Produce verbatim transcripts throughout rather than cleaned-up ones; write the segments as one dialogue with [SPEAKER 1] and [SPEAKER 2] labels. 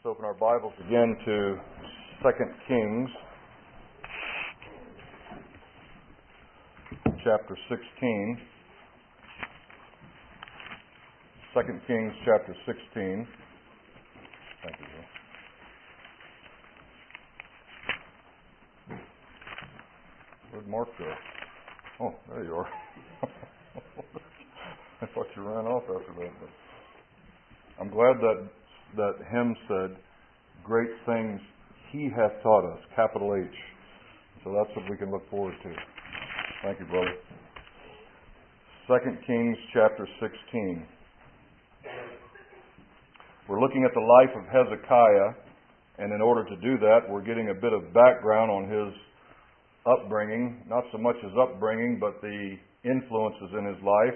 [SPEAKER 1] Let's open our Bibles again to Second Kings, chapter sixteen. Second Kings, chapter sixteen. Thank you, Bill. Where'd Mark go? Oh, there you are. I thought you ran off after that. But I'm glad that that hymn said, "Great things He hath taught us," capital H. So that's what we can look forward to. Thank you, brother. Second Kings chapter sixteen. We're looking at the life of Hezekiah, and in order to do that, we're getting a bit of background on his upbringing. Not so much his upbringing, but the influences in his life.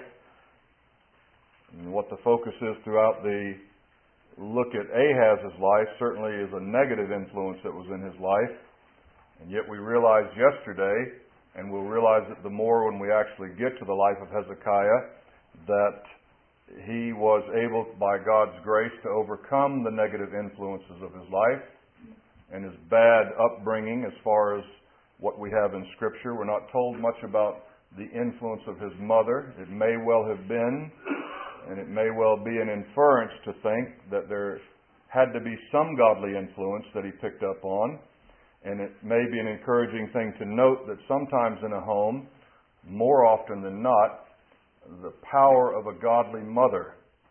[SPEAKER 1] And what the focus is throughout the look at Ahaz's life certainly is a negative influence that was in his life. And yet we realized yesterday, and we'll realize it the more when we actually get to the life of Hezekiah, that he was able, by God's grace, to overcome the negative influences of his life and his bad upbringing as far as what we have in Scripture. We're not told much about the influence of his mother. It may well have been, and it may well be an inference to think that there had to be some godly influence that he picked up on. And it may be an encouraging thing to note that sometimes in a home, more often than not, the power of a godly mother,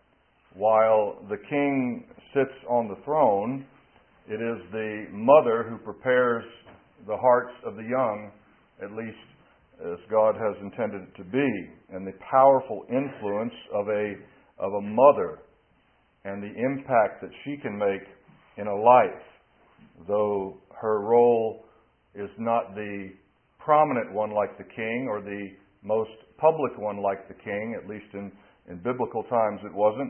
[SPEAKER 1] while the king sits on the throne, it is the mother who prepares the hearts of the young, at least as God has intended it to be, and the powerful influence of a of a mother and the impact that she can make in a life, though her role is not the prominent one like the king or the most public one like the king, at least in, in biblical times it wasn't,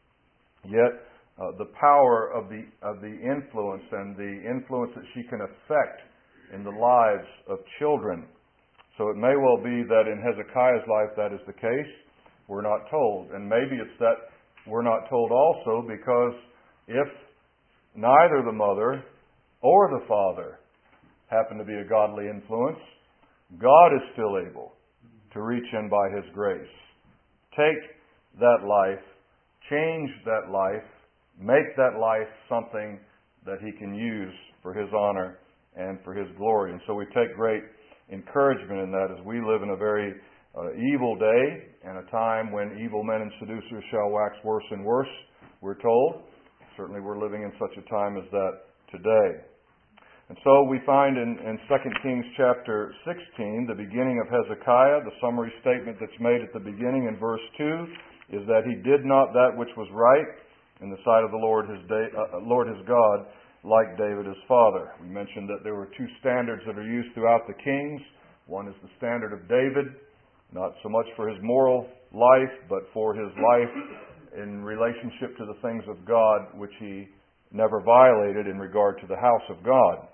[SPEAKER 1] yet uh, the power of the of the influence and the influence that she can affect in the lives of children. So it may well be that in Hezekiah's life that is the case. We're not told. And maybe it's that we're not told also because if neither the mother or the father happen to be a godly influence, God is still able to reach in by His grace, take that life, change that life, make that life something that He can use for His honor and for His glory. And so we take great encouragement in that as we live in a very uh, evil day and a time when evil men and seducers shall wax worse and worse, we're told. Certainly we're living in such a time as that today. And so we find in, in Second Kings chapter sixteen, the beginning of Hezekiah, the summary statement that's made at the beginning in verse two is that he did not that which was right in the sight of the Lord his, day, uh, Lord his God, like David his father. We mentioned that there were two standards that are used throughout the kings. One is the standard of David, not so much for his moral life, but for his life in relationship to the things of God, which he never violated in regard to the house of God.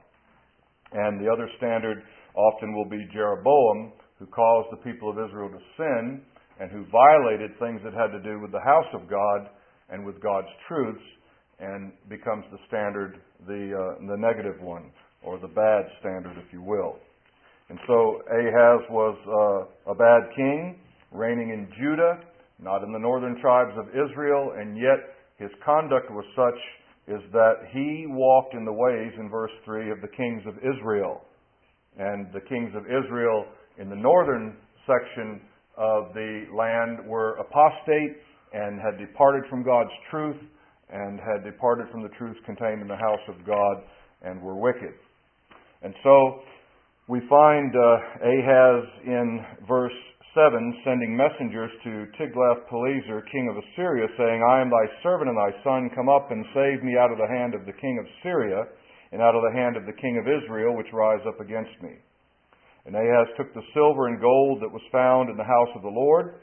[SPEAKER 1] And the other standard often will be Jeroboam, who caused the people of Israel to sin and who violated things that had to do with the house of God and with God's truths, and becomes the standard, the uh, the negative one, or the bad standard, if you will. And so Ahaz was uh, a bad king, reigning in Judah, not in the northern tribes of Israel, and yet his conduct was such is that he walked in the ways, in verse three, of the kings of Israel. And the kings of Israel in the northern section of the land were apostate and had departed from God's truth and had departed from the truths contained in the house of God and were wicked. And so we find uh, Ahaz in verse seven sending messengers to Tiglath-Pileser, king of Assyria, saying, "I am thy servant and thy son, come up and save me out of the hand of the king of Syria and out of the hand of the king of Israel, which rise up against me." And Ahaz took the silver and gold that was found in the house of the Lord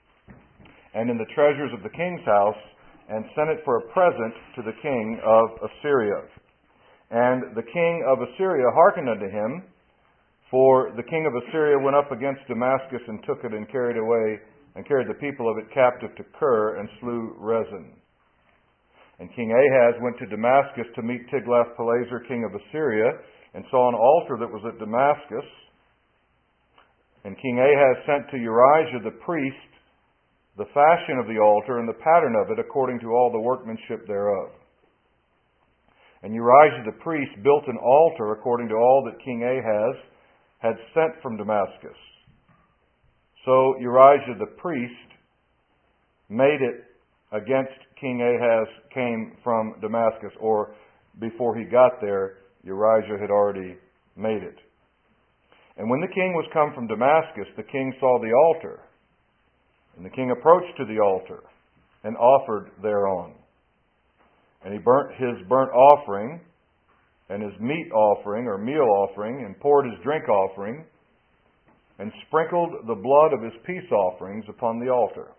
[SPEAKER 1] and in the treasures of the king's house, and sent it for a present to the king of Assyria. And the king of Assyria hearkened unto him, for the king of Assyria went up against Damascus and took it and carried away and carried the people of it captive to Kir and slew Rezin. And King Ahaz went to Damascus to meet Tiglath-Pileser, king of Assyria, and saw an altar that was at Damascus. And King Ahaz sent to Urijah the priest the fashion of the altar and the pattern of it according to all the workmanship thereof. And Urijah the priest built an altar according to all that King Ahaz had sent from Damascus. So Urijah the priest made it against King Ahaz came from Damascus, or before he got there, Urijah had already made it. And when the king was come from Damascus, the king saw the altar, and the king approached to the altar and offered thereon. And he burnt his burnt offering and his meat offering or meal offering, and poured his drink offering, and sprinkled the blood of his peace offerings upon the altar.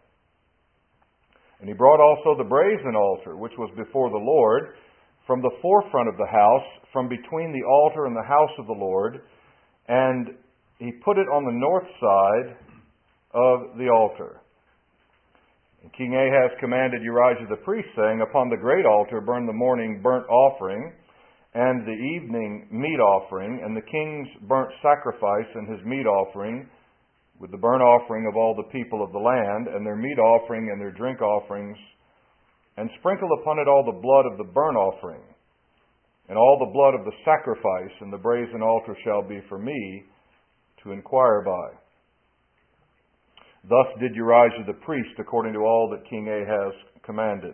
[SPEAKER 1] And he brought also the brazen altar, which was before the Lord, from the forefront of the house, from between the altar and the house of the Lord, and he put it on the north side of the altar. And King Ahaz commanded Urijah the priest, saying, Upon the great altar burn the morning burnt offering, and the evening meat offering, and the king's burnt sacrifice and his meat offering, with the burnt offering of all the people of the land, and their meat offering and their drink offerings, and sprinkle upon it all the blood of the burnt offering, and all the blood of the sacrifice, and the brazen altar shall be for me to inquire by. Thus did Urijah the priest, according to all that King Ahaz commanded.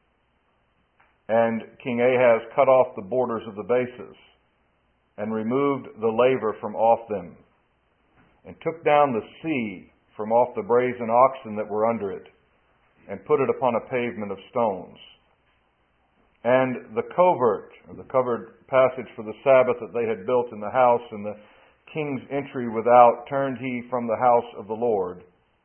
[SPEAKER 1] And King Ahaz cut off the borders of the bases, and removed the laver from off them, and took down the sea from off the brazen oxen that were under it, and put it upon a pavement of stones. And the covert, or the covered passage for the Sabbath that they had built in the house, and the king's entry without, turned he from the house of the Lord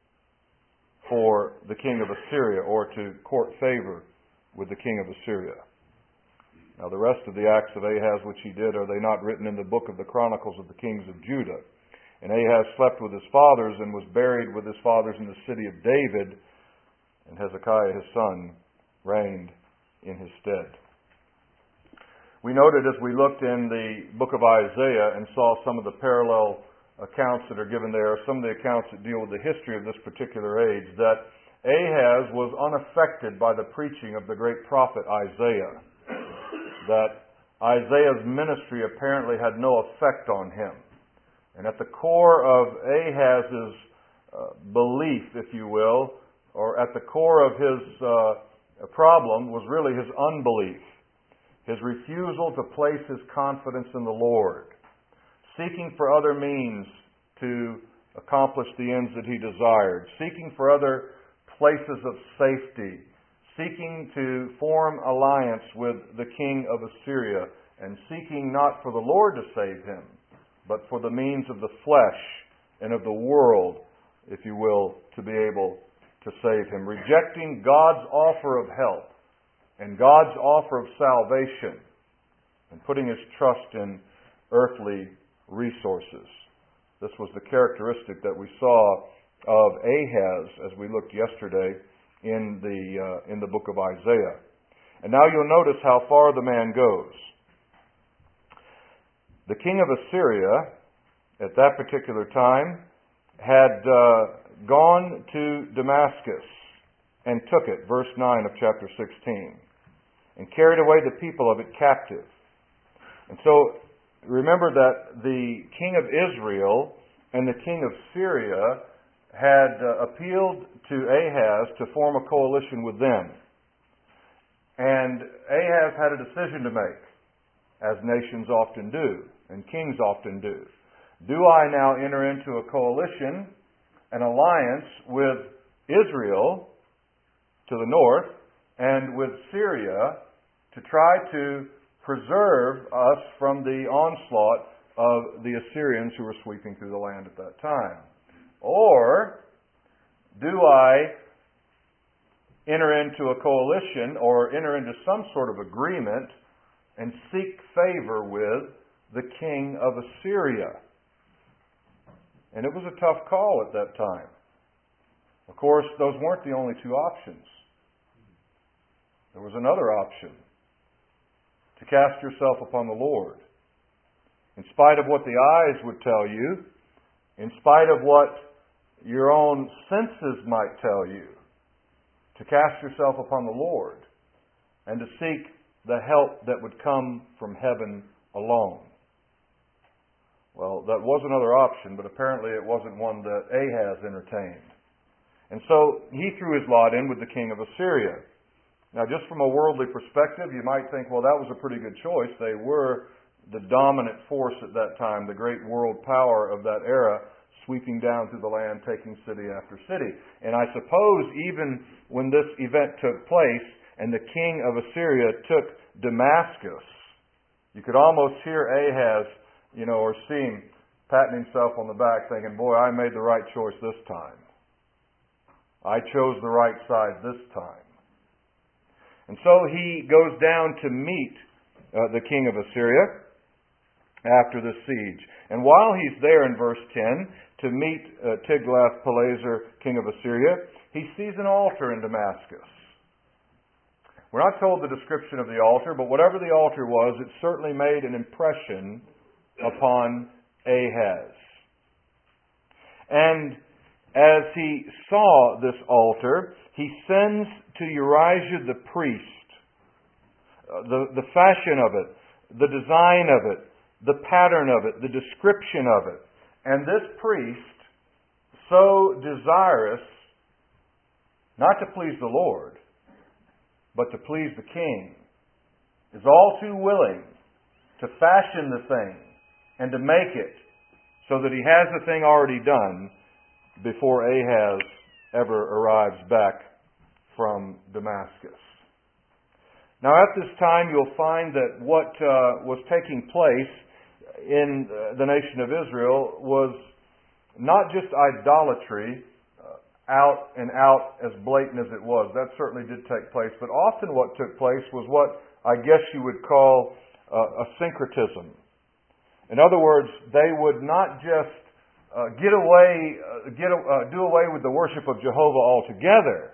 [SPEAKER 1] for the king of Assyria, or to court favor with the king of Assyria. Now the rest of the acts of Ahaz which he did, are they not written in the book of the Chronicles of the kings of Judah? And Ahaz slept with his fathers, and was buried with his fathers in the city of David, and Hezekiah his son reigned in his stead. We noted as we looked in the book of Isaiah and saw some of the parallel accounts that are given there, some of the accounts that deal with the history of this particular age, that Ahaz was unaffected by the preaching of the great prophet Isaiah. That Isaiah's ministry apparently had no effect on him. And at the core of Ahaz's uh, belief, if you will, or at the core of his uh, problem, was really his unbelief. His refusal to place his confidence in the Lord. Seeking for other means to accomplish the ends that he desired. Seeking for other places of safety. Seeking to form alliance with the king of Assyria. And seeking not for the Lord to save him, but for the means of the flesh and of the world, if you will, to be able to save him. Rejecting God's offer of help and God's offer of salvation, and putting his trust in earthly resources. This was the characteristic that we saw of Ahaz as we looked yesterday in the uh, in the book of Isaiah. And now you'll notice how far the man goes. The king of Assyria, at that particular time, had uh, gone to Damascus and took it, verse nine of chapter sixteen, and carried away the people of it captive. And so, remember that the king of Israel and the king of Syria had uh, appealed to Ahaz to form a coalition with them. And Ahaz had a decision to make, as nations often do, and kings often do. Do I now enter into a coalition, an alliance with Israel to the north and with Syria to try to preserve us from the onslaught of the Assyrians who were sweeping through the land at that time? Or do I enter into a coalition or enter into some sort of agreement and seek favor with the king of Assyria? And it was a tough call at that time. Of course, those weren't the only two options. There was another option. To cast yourself upon the Lord. In spite of what the eyes would tell you, in spite of what your own senses might tell you, to cast yourself upon the Lord and to seek the help that would come from heaven alone. Well, that was another option, but apparently it wasn't one that Ahaz entertained. And so he threw his lot in with the king of Assyria. Now, just from a worldly perspective, you might think, well, that was a pretty good choice. They were the dominant force at that time, the great world power of that era, sweeping down through the land, taking city after city. And I suppose even when this event took place and the king of Assyria took Damascus, you could almost hear Ahaz, you know, or see him patting himself on the back thinking, boy, I made the right choice this time. I chose the right side this time. And so he goes down to meet uh, the king of Assyria after the siege. And while he's there in verse ten to meet uh, Tiglath-Pileser, king of Assyria, he sees an altar in Damascus. We're not told the description of the altar, but whatever the altar was, it certainly made an impression upon Ahaz. And as he saw this altar, he sends to Urijah the priest uh, the, the fashion of it, the design of it, the pattern of it, the description of it. And this priest, so desirous not to please the Lord, but to please the king, is all too willing to fashion the thing and to make it so that he has the thing already done before Ahaz ever arrives back from Damascus. Now at this time you'll find that what uh, was taking place in uh, the nation of Israel was not just idolatry, uh, out and out as blatant as it was. That certainly did take place. But often what took place was what I guess you would call uh, a syncretism. In other words, they would not just uh, get away, uh, get uh, do away with the worship of Jehovah altogether.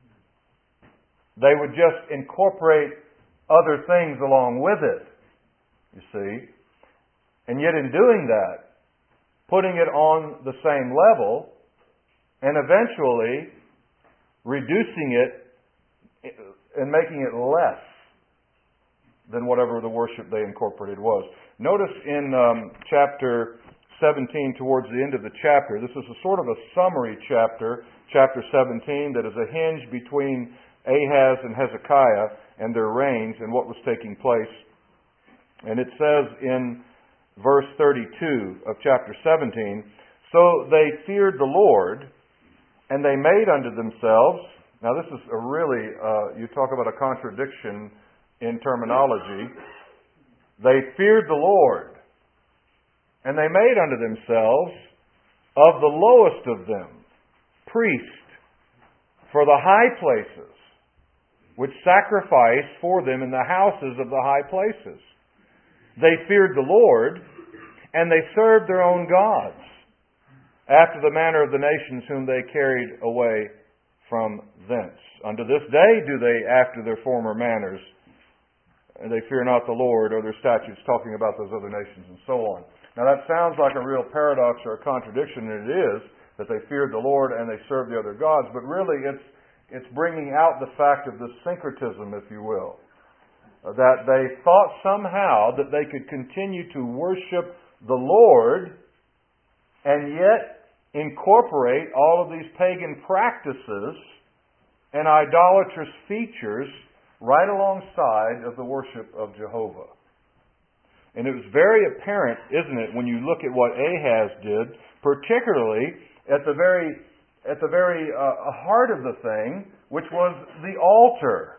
[SPEAKER 1] They would just incorporate other things along with it, you see. And yet in doing that, putting it on the same level and eventually reducing it and making it less than whatever the worship they incorporated was. Notice in um, chapter seventeen, towards the end of the chapter, this is a sort of a summary chapter, chapter seventeen, that is a hinge between Ahaz and Hezekiah and their reigns and what was taking place. And it says in verse thirty-two of chapter seventeen, "So they feared the Lord, and they made unto themselves," now this is a really, uh, you talk about a contradiction in terminology. "They feared the Lord, and they made unto themselves of the lowest of them priests for the high places, which sacrifice for them in the houses of the high places. They feared the Lord, and they served their own gods, after the manner of the nations whom they carried away from thence. Unto this day do they after their former manners, and they fear not the Lord or their statutes," talking about those other nations and so on. Now that sounds like a real paradox or a contradiction, and it is, that they feared the Lord and they served the other gods, but really it's it's bringing out the fact of the syncretism, if you will. That they thought somehow that they could continue to worship the Lord and yet incorporate all of these pagan practices and idolatrous features right alongside of the worship of Jehovah. And it was very apparent, isn't it, when you look at what Ahaz did, particularly at the very at the very uh, heart of the thing, which was the altar.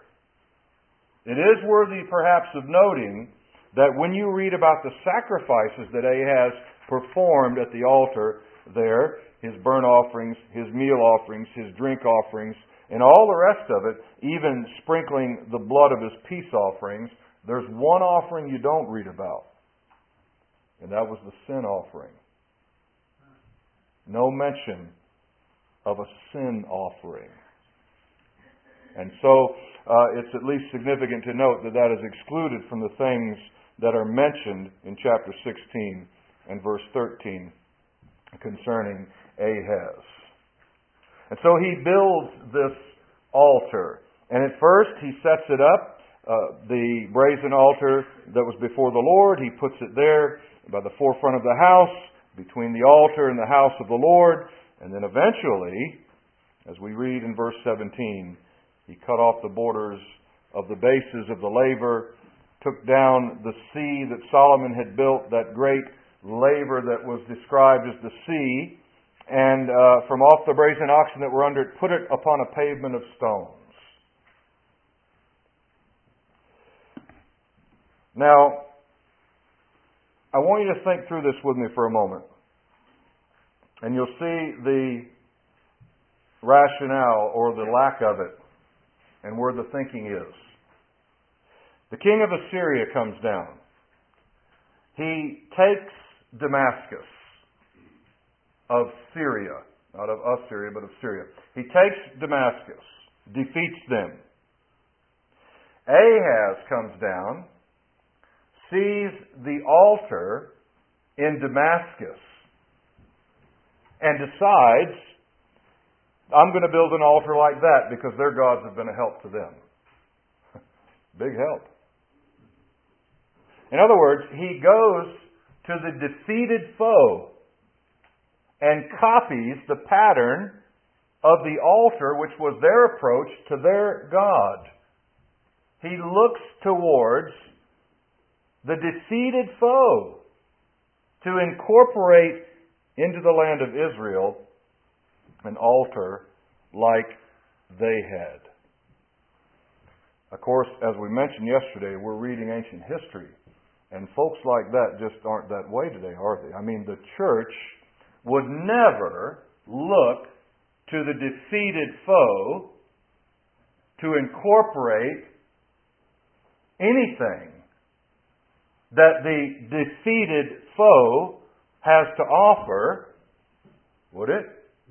[SPEAKER 1] It is worthy perhaps of noting that when you read about the sacrifices that Ahaz performed at the altar there, his burnt offerings, his meal offerings, his drink offerings, and all the rest of it, even sprinkling the blood of his peace offerings, there's one offering you don't read about, and that was the sin offering. No mention of a sin offering. And so uh, it's at least significant to note that that is excluded from the things that are mentioned in chapter sixteen and verse thirteen concerning Ahaz. And so he builds this altar. And at first he sets it up, uh, the brazen altar that was before the Lord. He puts it there by the forefront of the house, between the altar and the house of the Lord. And then eventually, as we read in verse seventeen, he cut off the borders of the bases of the laver, took down the sea that Solomon had built, that great laver that was described as the sea, and uh, from off the brazen oxen that were under it, put it upon a pavement of stones. Now, I want you to think through this with me for a moment. And you'll see the rationale or the lack of it and where the thinking is. The king of Assyria comes down. He takes Damascus of Syria, not of Assyria, but of Syria. He takes Damascus, defeats them. Ahaz comes down, sees the altar in Damascus, and decides, I'm going to build an altar like that because their gods have been a help to them. Big help. In other words, he goes to the defeated foe and copies the pattern of the altar, which was their approach to their God. He looks towards the defeated foe to incorporate into the land of Israel an altar like they had. Of course, as we mentioned yesterday, we're reading ancient history, and folks like that just aren't that way today, are they? I mean, the church would never look to the defeated foe to incorporate anything that the defeated foe has to offer, would it?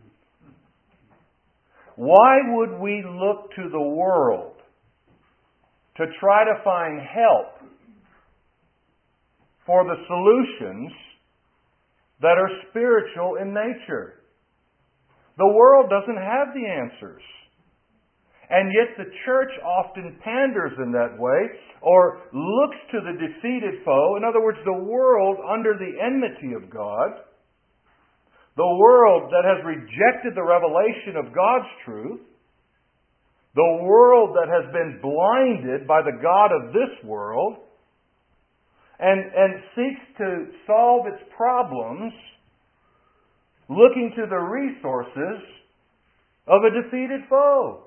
[SPEAKER 1] Why would we look to the world to try to find help for the solutions that are spiritual in nature? The world doesn't have the answers. And yet the church often panders in that way, or looks to the defeated foe. In other words, the world under the enmity of God, the world that has rejected the revelation of God's truth, the world that has been blinded by the God of this world, and, and seeks to solve its problems, looking to the resources of a defeated foe.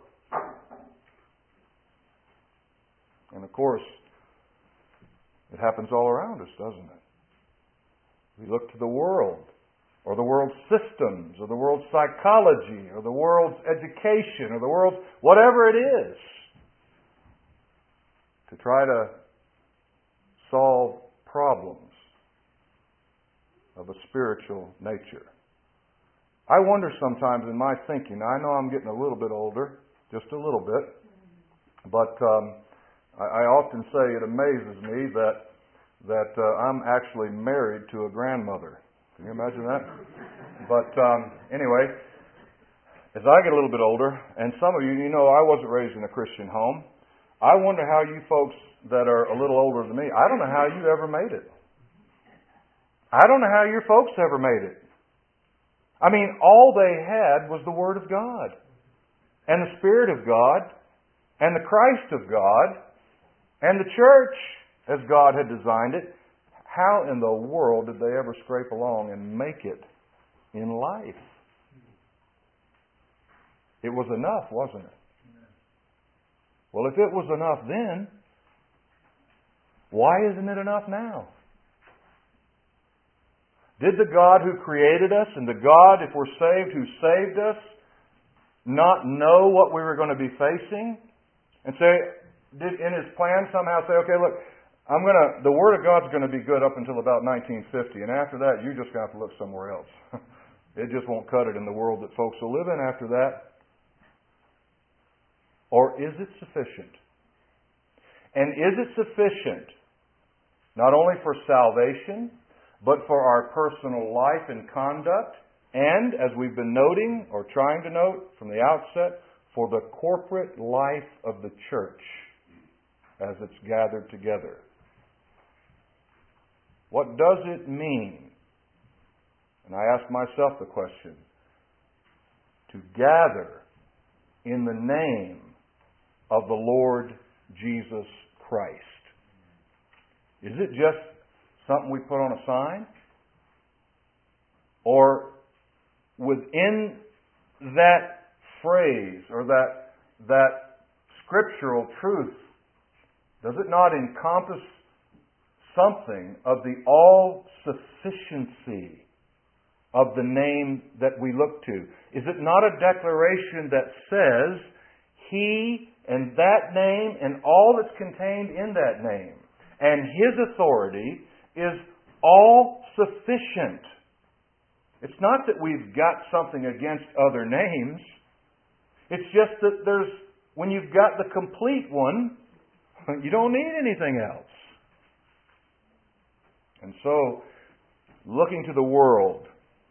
[SPEAKER 1] And of course, it happens all around us, doesn't it? We look to the world, or the world's systems, or the world's psychology, or the world's education, or the world's whatever it is, to try to solve problems of a spiritual nature. I wonder sometimes in my thinking, I know I'm getting a little bit older, just a little bit, but um, I, I often say it amazes me that that uh, I'm actually married to a grandmother. Can you imagine that? But um, anyway, as I get a little bit older, and some of you, you know, I wasn't raised in a Christian home. I wonder how you folks that are a little older than me, I don't know how you ever made it. I don't know how your folks ever made it. I mean, all they had was the Word of God, and the Spirit of God, and the Christ of God, and the church as God had designed it. How in the world did they ever scrape along and make it in life? It was enough, wasn't it? Well, if it was enough then, why isn't it enough now? Did the God who created us and the God, if we're saved, who saved us, not know what we were going to be facing? And say, did in His plan somehow say, okay, look, I'm going to, the Word of God's going to be good up until about nineteen fifty, and after that, you're just going to have to look somewhere else. It just won't cut it in the world that folks will live in after that. Or is it sufficient? And is it sufficient not only for salvation, but for our personal life and conduct, and, as we've been noting, or trying to note from the outset, for the corporate life of the church as it's gathered together? What does it mean? And I ask myself the question, to gather in the name of the Lord Jesus Christ. Is it just something we put on a sign? Or within that phrase or that, that scriptural truth, does it not encompass something of the all-sufficiency of the name that we look to? Is it not a declaration that says He and that name and all that's contained in that name and His authority is all sufficient? It's not that we've got something against other names. It's just that there's, when you've got the complete one, you don't need anything else. And so, looking to the world,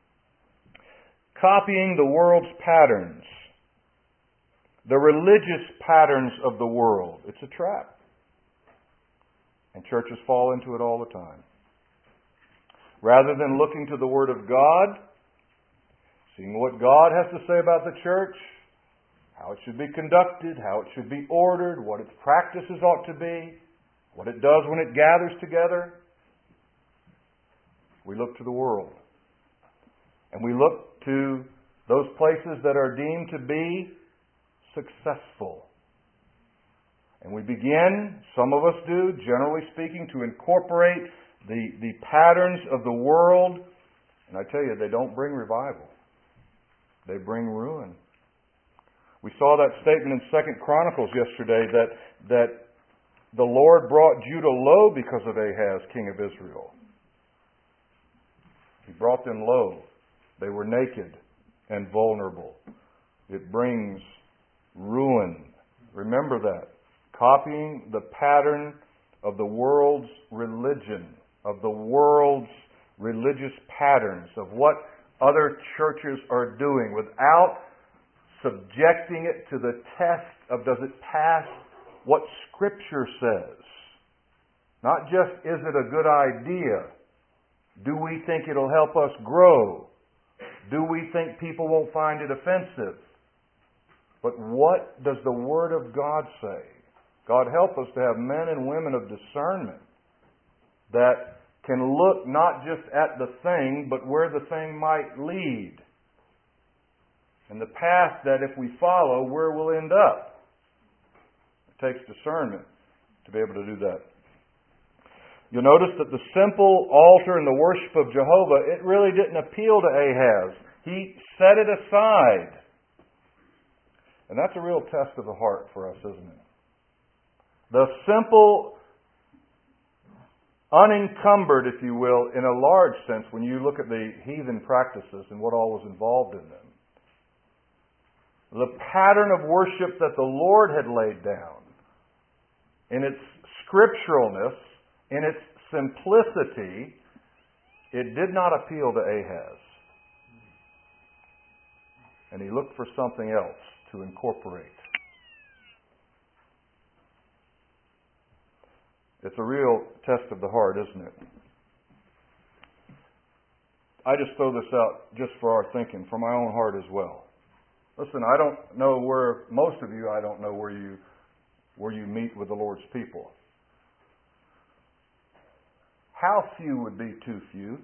[SPEAKER 1] copying the world's patterns, the religious patterns of the world, it's a trap. And churches fall into it all the time. Rather than looking to the Word of God, seeing what God has to say about the church, how it should be conducted, how it should be ordered, what its practices ought to be, what it does when it gathers together, we look to the world. And we look to those places that are deemed to be successful. And we begin, some of us do, generally speaking, to incorporate the, the patterns of the world. And I tell you, they don't bring revival. They bring ruin. We saw that statement in Second Chronicles yesterday that, that the Lord brought Judah low because of Ahaz, king of Israel. He brought them low. They were naked and vulnerable. It brings ruin. Remember that. Copying the pattern of the world's religion, of the world's religious patterns, of what other churches are doing without subjecting it to the test of does it pass what Scripture says. Not just is it a good idea. Do we think it'll help us grow? Do we think people won't find it offensive? But what does the Word of God say? God help us to have men and women of discernment that can look not just at the thing, but where the thing might lead. And the path that if we follow, where we'll end up. It takes discernment to be able to do that. You'll notice that the simple altar and the worship of Jehovah, it really didn't appeal to Ahaz. He set it aside. And that's a real test of the heart for us, isn't it? The simple, unencumbered, if you will, in a large sense, when you look at the heathen practices and what all was involved in them. The pattern of worship that the Lord had laid down, in its scripturalness, in its simplicity, it did not appeal to Ahaz. And he looked for something else to incorporate. It's a real test of the heart, isn't it? I just throw this out just for our thinking, for my own heart as well. Listen, I don't know where, most of you, I don't know where you where you meet with the Lord's people. How few would be too few?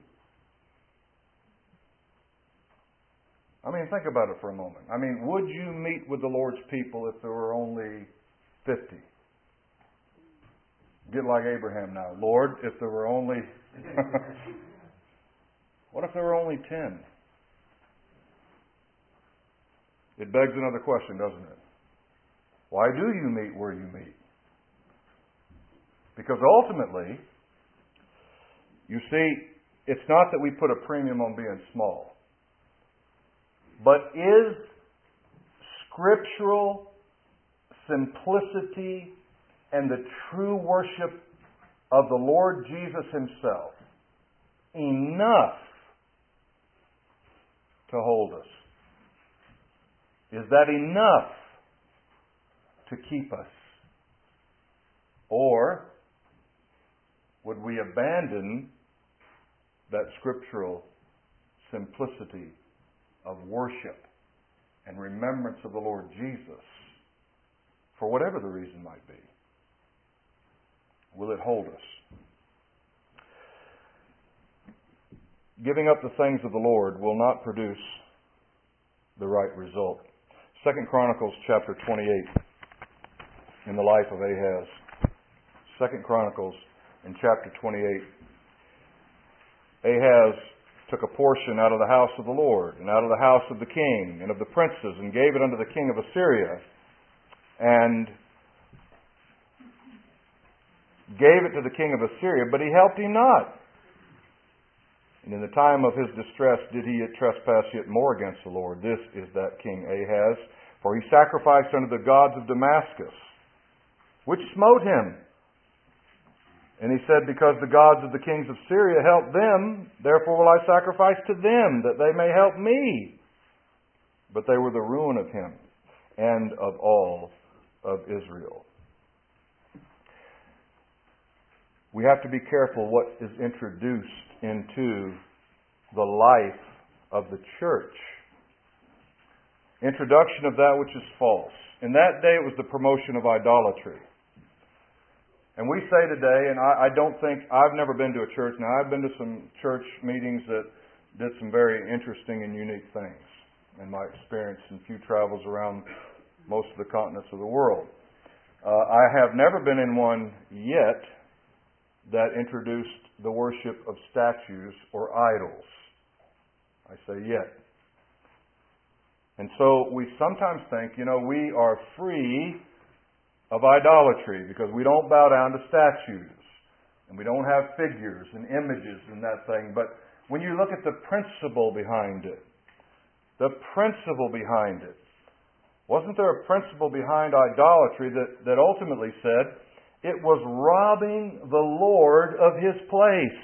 [SPEAKER 1] I mean, think about it for a moment. I mean, would you meet with the Lord's people if there were only fifty? Get like Abraham now. Lord, if there were only... What if there were only ten? It begs another question, doesn't it? Why do you meet where you meet? Because ultimately, you see, it's not that we put a premium on being small. But is scriptural simplicity and the true worship of the Lord Jesus Himself enough to hold us? Is that enough to keep us? Or would we abandon that scriptural simplicity of worship and remembrance of the Lord Jesus for whatever the reason might be? Will it hold us? Giving up the things of the Lord will not produce the right result. Second Chronicles chapter twenty-eight in the life of Ahaz. Second Chronicles in chapter twenty-eight. Ahaz took a portion out of the house of the Lord and out of the house of the king and of the princes and gave it unto the king of Assyria and gave it to the king of Assyria, but he helped him not. And in the time of his distress did he yet trespass yet more against the Lord. This is that king Ahaz, for he sacrificed unto the gods of Damascus, which smote him. And he said, because the gods of the kings of Syria helped them, therefore will I sacrifice to them, that they may help me. But they were the ruin of him and of all of Israel. We have to be careful what is introduced into the life of the church. Introduction of that which is false. In that day it was the promotion of idolatry. And we say today, and I, I don't think, I've never been to a church. Now, I've been to some church meetings that did some very interesting and unique things in my experience and few travels around most of the continents of the world. Uh, I have never been in one yet that introduced the worship of statues or idols. I say yet. And so we sometimes think, you know, we are free of idolatry because we don't bow down to statues and we don't have figures and images and that thing. But when you look at the principle behind it, the principle behind it, wasn't there a principle behind idolatry that, that ultimately said it was robbing the Lord of His place?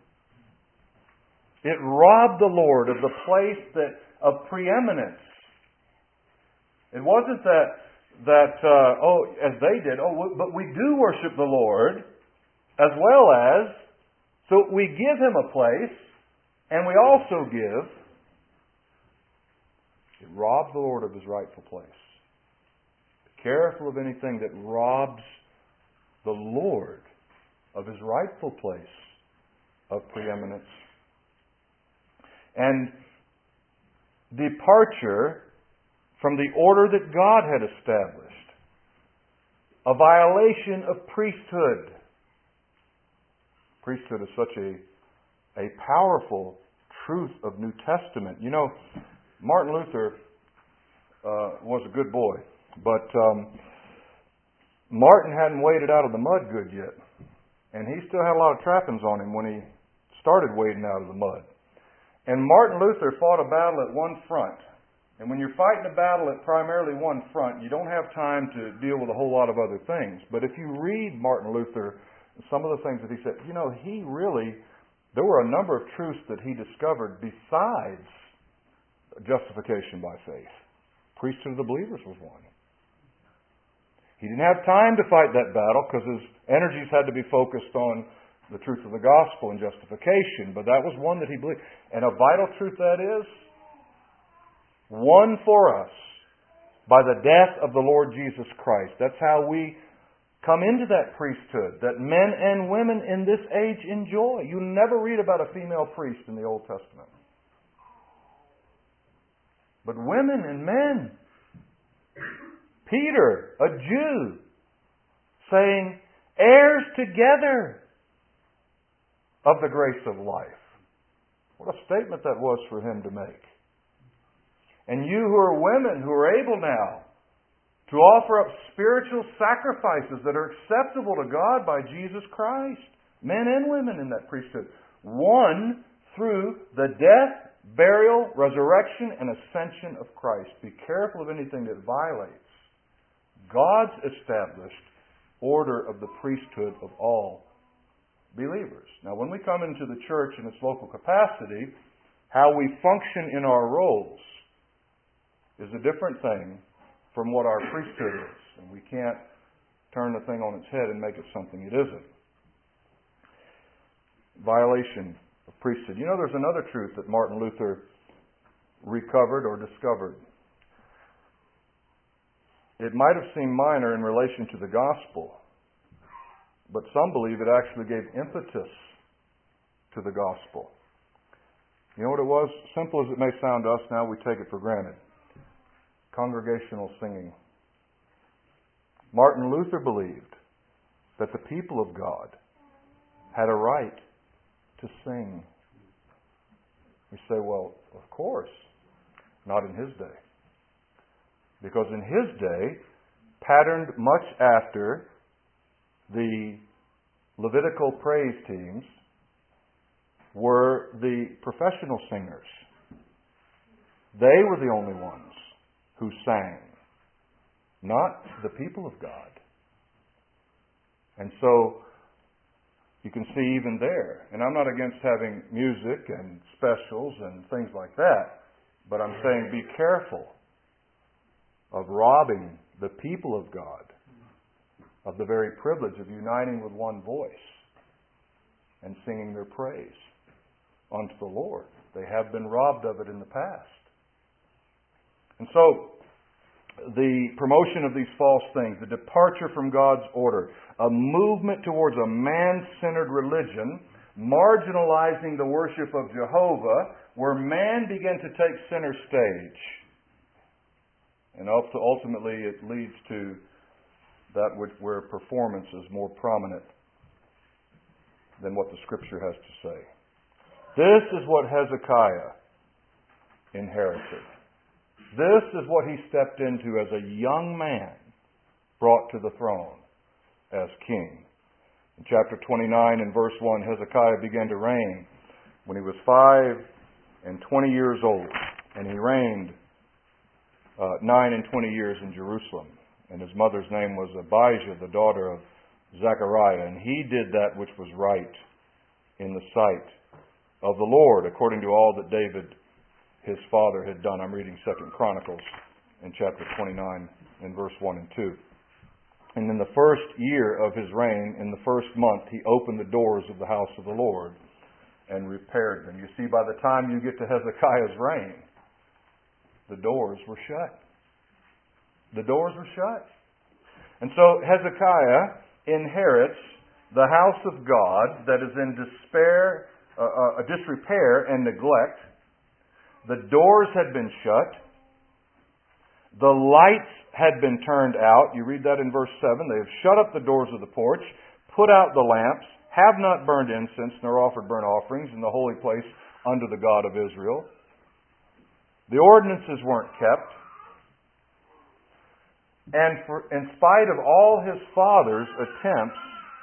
[SPEAKER 1] It robbed the Lord of the place that of preeminence. It wasn't that that, uh, oh, as they did, oh, but we do worship the Lord as well as, so we give Him a place and we also give. It robbed the Lord of His rightful place. Be careful of anything that robs the Lord of His rightful place of preeminence. And departure from the order that God had established. A violation of priesthood. Priesthood is such a, a powerful truth of New Testament. You know, Martin Luther uh, was a good boy, but um, Martin hadn't waded out of the mud good yet. And he still had a lot of trappings on him when he started wading out of the mud. And Martin Luther fought a battle at one front. And when you're fighting a battle at primarily one front, you don't have time to deal with a whole lot of other things. But if you read Martin Luther, some of the things that he said, you know, he really, there were a number of truths that he discovered besides justification by faith. Priesthood of the believers was one. He didn't have time to fight that battle because his energies had to be focused on the truth of the gospel and justification. But that was one that he believed. And a vital truth that is, won for us by the death of the Lord Jesus Christ. That's how we come into that priesthood that men and women in this age enjoy. You never read about a female priest in the Old Testament. But women and men. Peter, a Jew, saying, heirs together of the grace of life. What a statement that was for him to make. And you who are women, who are able now to offer up spiritual sacrifices that are acceptable to God by Jesus Christ. Men and women in that priesthood. Won through the death, burial, resurrection, and ascension of Christ. Be careful of anything that violates God's established order of the priesthood of all believers. Now, when we come into the church in its local capacity, how we function in our roles is a different thing from what our priesthood is. And we can't turn the thing on its head and make it something it isn't. Violation of priesthood. You know, there's another truth that Martin Luther recovered or discovered. It might have seemed minor in relation to the gospel, but some believe it actually gave impetus to the gospel. You know what it was? Simple as it may sound to us now, we take it for granted. Congregational singing. Martin Luther believed that the people of God had a right to sing. You say, well, of course, not in his day. Because in his day, patterned much after the Levitical praise teams, were the professional singers. They were the only ones who sang, not the people of God. And so, you can see even there, and I'm not against having music and specials and things like that, but I'm saying be careful of robbing the people of God of the very privilege of uniting with one voice and singing their praise unto the Lord. They have been robbed of it in the past. And so, the promotion of these false things, the departure from God's order, a movement towards a man-centered religion, marginalizing the worship of Jehovah, where man began to take center stage. And ultimately it leads to that which, where performance is more prominent than what the Scripture has to say. This is what Hezekiah inherited. This is what he stepped into as a young man brought to the throne as king. In chapter twenty-nine and verse one, Hezekiah began to reign when he was five and twenty years old. And he reigned uh, nine and twenty years in Jerusalem. And his mother's name was Abijah, the daughter of Zechariah. And he did that which was right in the sight of the Lord, according to all that David his father had done. I'm reading Second Chronicles in chapter twenty-nine in verse one and two. And in the first year of his reign, in the first month, he opened the doors of the house of the Lord and repaired them. You see, by the time you get to Hezekiah's reign, the doors were shut. The doors were shut. And so Hezekiah inherits the house of God that is in despair, uh, uh, disrepair and neglect. The doors had been shut. The lights had been turned out. You read that in verse seven. They have shut up the doors of the porch, put out the lamps, have not burned incense, nor offered burnt offerings in the holy place unto the God of Israel. The ordinances weren't kept. And for, in spite of all his father's attempts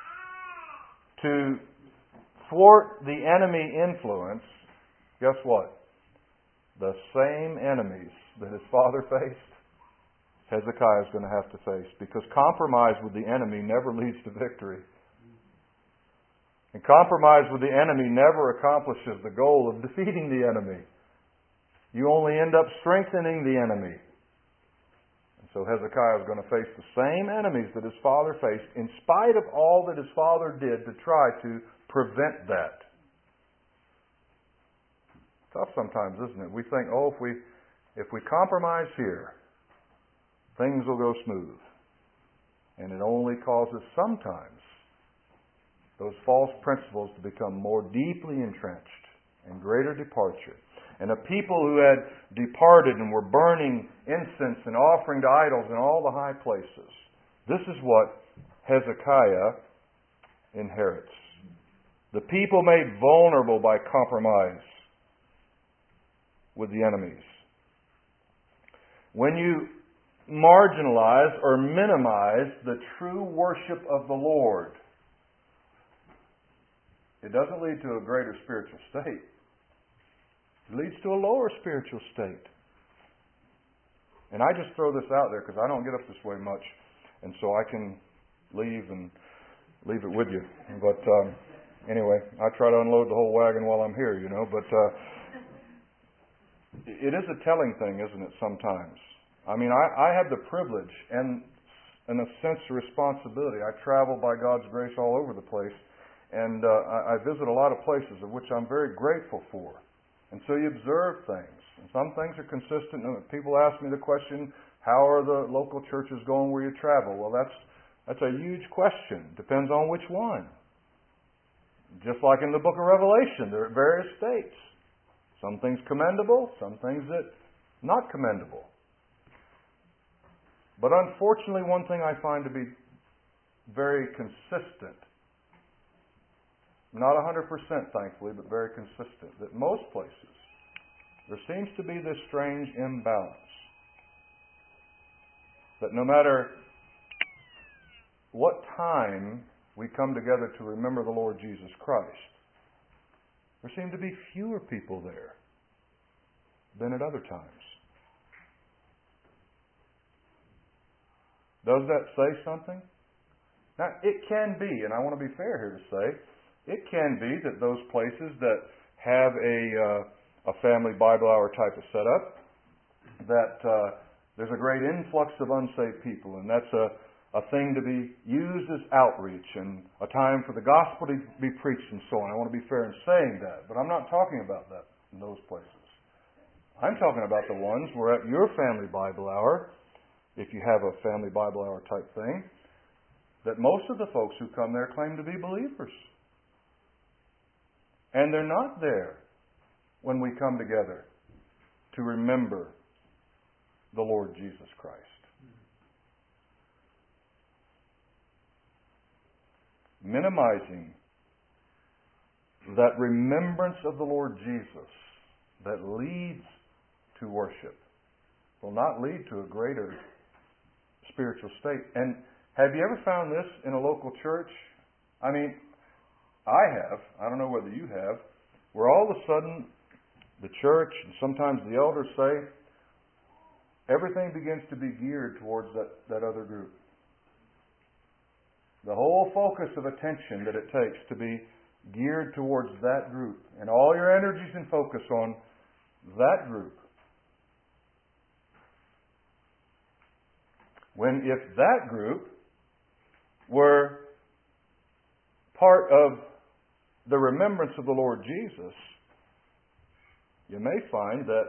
[SPEAKER 1] to thwart the enemy influence, guess what? The same enemies that his father faced, Hezekiah is going to have to face. Because compromise with the enemy never leads to victory. And compromise with the enemy never accomplishes the goal of defeating the enemy. You only end up strengthening the enemy. And so Hezekiah is going to face the same enemies that his father faced, in spite of all that his father did to try to prevent that. Tough sometimes, isn't it? We think, oh, if we if we compromise here, things will go smooth. And it only causes sometimes those false principles to become more deeply entrenched and greater departure. And a people who had departed and were burning incense and offering to idols in all the high places. This is what Hezekiah inherits. The people made vulnerable by compromise with the enemies. When you marginalize or minimize the true worship of the Lord, it doesn't lead to a greater spiritual state. It leads to a lower spiritual state. And I just throw this out there because I don't get up this way much. and so I can leave and leave it with you. But um, anyway, I try to unload the whole wagon while I'm here, you know. But uh, it is a telling thing, isn't it, sometimes? I mean, I, I have the privilege and, in a sense, the responsibility. I travel by God's grace all over the place, and uh, I, I visit a lot of places of which I'm very grateful for. And so you observe things. And some things are consistent. People ask me the question, how are the local churches going where you travel? Well, that's that's a huge question. Depends on which one. Just like in the book of Revelation, there are various states. Some things commendable, some things that not commendable. But unfortunately, one thing I find to be very consistent, not one hundred percent thankfully, but very consistent, that most places there seems to be this strange imbalance. That no matter what time we come together to remember the Lord Jesus Christ, there seem to be fewer people there than at other times. Does that say something? Now, it can be, and I want to be fair here to say, it can be that those places that have a uh, a family Bible hour type of setup, that uh, there's a great influx of unsaved people, and that's a, a thing to be used as outreach and a time for the gospel to be preached and so on. I want to be fair in saying that, but I'm not talking about that in those places. I'm talking about the ones where at your family Bible hour, if you have a family Bible hour type thing, that most of the folks who come there claim to be believers. And they're not there when we come together to remember the Lord Jesus Christ. Minimizing that remembrance of the Lord Jesus that leads to worship will not lead to a greater spiritual state. And have you ever found this in a local church? I mean, I have. I don't know whether you have. Where all of a sudden the church and sometimes the elders say everything begins to be geared towards that, that other group. The whole focus of attention that it takes to be geared towards that group, and all your energies and focus on that group. When if that group were part of the remembrance of the Lord Jesus, you may find that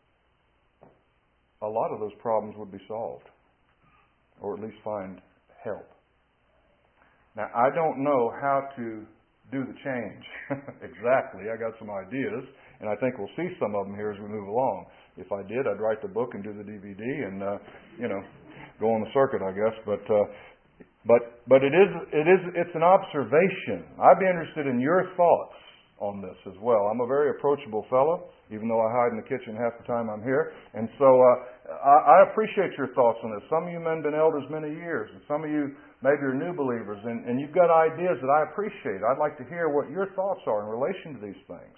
[SPEAKER 1] a lot of those problems would be solved, or at least find help. Now, I don't know how to do the change exactly. I got some ideas, and I think we'll see some of them here as we move along. If I did, I'd write the book and do the D V D and, uh, you know, go on the circuit, I guess. But uh, but but it is it is it's an observation. I'd be interested in your thoughts on this as well. I'm a very approachable fellow, even though I hide in the kitchen half the time I'm here. And so uh, I, I appreciate your thoughts on this. Some of you men have been elders many years, and some of you maybe are new believers, and, and you've got ideas that I appreciate. I'd like to hear what your thoughts are in relation to these things.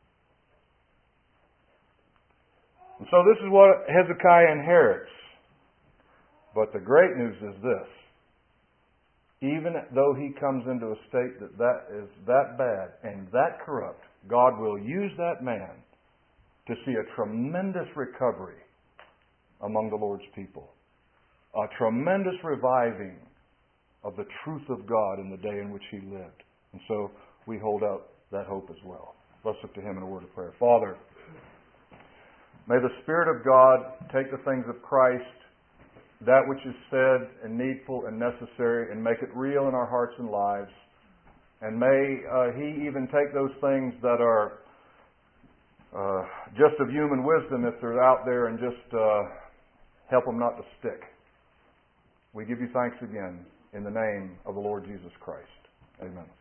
[SPEAKER 1] And so this is what Hezekiah inherits. But the great news is this. Even though he comes into a state that that is that bad and that corrupt, God will use that man to see a tremendous recovery among the Lord's people. A tremendous reviving of the truth of God in the day in which he lived. And so we hold out that hope as well. Let's look to him in a word of prayer. Father, may the Spirit of God take the things of Christ, that which is said and needful and necessary, and make it real in our hearts and lives. And may uh, He even take those things that are uh, just of human wisdom, if they're out there, and just uh, help them not to stick. We give you thanks again in the name of the Lord Jesus Christ. Amen.